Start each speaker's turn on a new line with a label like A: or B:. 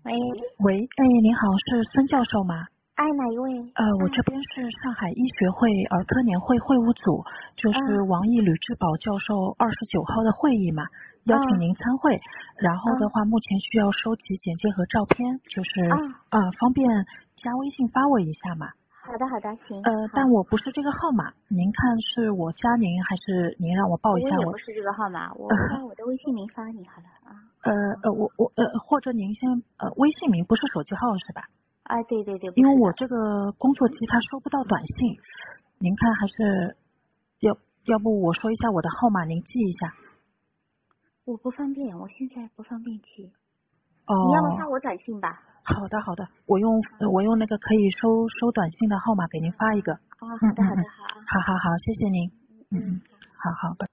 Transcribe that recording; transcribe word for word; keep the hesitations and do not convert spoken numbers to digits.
A: 喂
B: 喂，哎，您好，是孙教授吗？
A: 哎，哪一位？
B: 呃，我这边是上海医学会儿科年会会务组，就是王毅吕志宝教授二十九号的会议嘛，邀请您参会。然后的话，目前需要收集简介和照片，就是啊、呃，方便加微信发我一下嘛。
A: 好的，好的，行。
B: 呃，但我不是这个号码，您看是我加您，还是您让我报一下我？
A: 我也不是这个号码，我我把我的微信名发你好了啊。
B: 呃呃，我我呃，或者您先呃，微信名不是手机号是吧？
A: 啊，对对对，
B: 因为我这个工作机它收不到短信，您看还是要要不我说一下我的号码，您记一下。
A: 我不方便，我现在不方便记。
B: 哦。
A: 你要么发我短信吧。
B: 好的好的，我用、呃、我用那个可以收收短信的号码给您发一个。
A: 啊，好的好的好。
B: 好好好，谢谢您。
A: 嗯嗯，
B: 好好拜。